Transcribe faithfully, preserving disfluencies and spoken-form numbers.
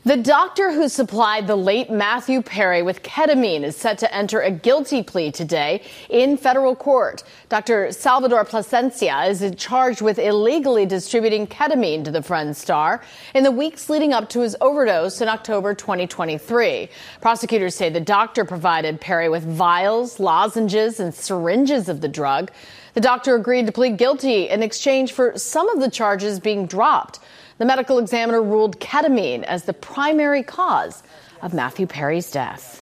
The doctor who supplied the late Matthew Perry with ketamine is set to enter a guilty plea today in federal court. Doctor Salvador Plasencia is charged with illegally distributing ketamine to the Friends star in the weeks leading up to his overdose in October twenty twenty-three. Prosecutors say the doctor provided Perry with vials, lozenges, and syringes of the drug. The doctor agreed to plead guilty in exchange for some of the charges being dropped. The medical examiner ruled ketamine as the primary cause of Matthew Perry's death.